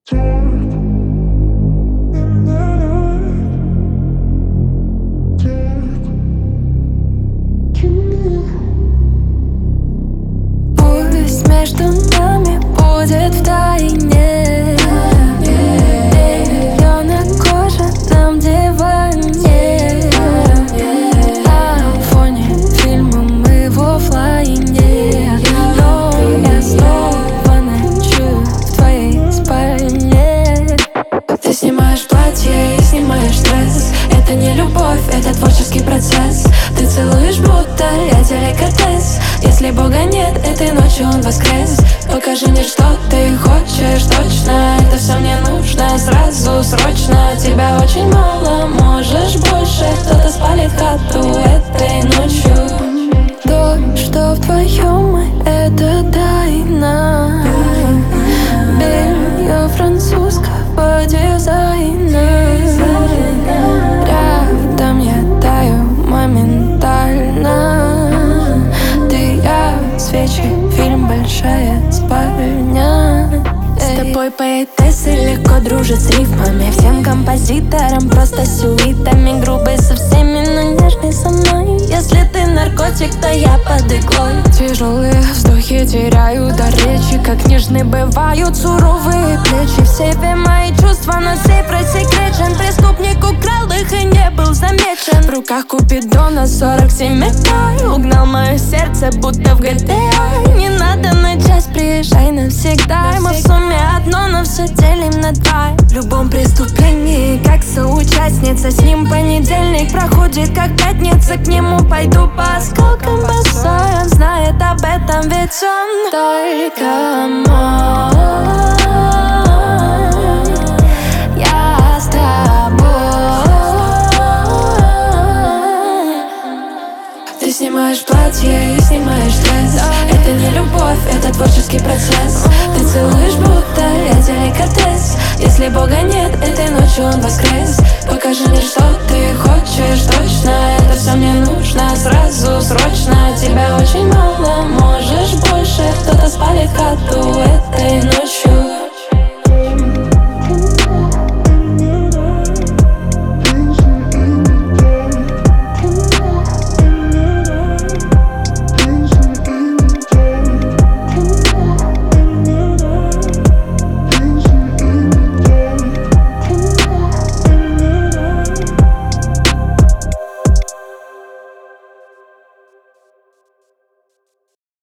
Пусть между нами будет втайне белье кожа там, где ванне, а в фоне фильма мы в оффлайне. Но я снова ночую в твоей спальне. Ты снимаешь платье и снимаешь стресс. Это не любовь, это творческий процесс. Ты целуешь, будто я деликатес. Если Бога нет, этой ночью он воскрес. Покажи мне, что ты хочешь точно. Это все мне нужно сразу, срочно. Тебя очень мало, можешь больше. Кто-то спалит хату этой ночью. То, что вдвоем мы, это тайна. Белье французского дизайна. Рядом я таю моментально. Ты, я, свечи, фильм, большая спальня. С тобой поэтессы легко дружат с рифмами. Всем композиторам просто сюитами. Грубый со всеми, но нежный со мной. Если ты наркотик, то я под иглой. Тяжелые вздохи теряют до речи. Как нежны бывают суровые плечи. В себе мои чувства, но сейф рассекречен. Преступник украл их и не был замечен. В руках Купидона 47 металл. Угнал мое сердце, будто в GTA. Не надо на час, приезжай навсегда. Мы в сумме одно, но все делим на два. В любом преступлении, как соучастница. С ним понедельник проходит, как пятница. К нему пойду по осколкам босой. Он знает об этом, ведь он только мой. Я с тобой. Ты снимаешь платье и снимаешь стресс. Это не любовь, это творческий процесс. Ты целуешь, будто я деликатес. Если Бога нет, этой ночью он воскрес. Покажи мне, что ты хочешь точно. Это все мне нужно сразу, срочно. Тебя очень мало, можешь больше. Кто-то спалит хату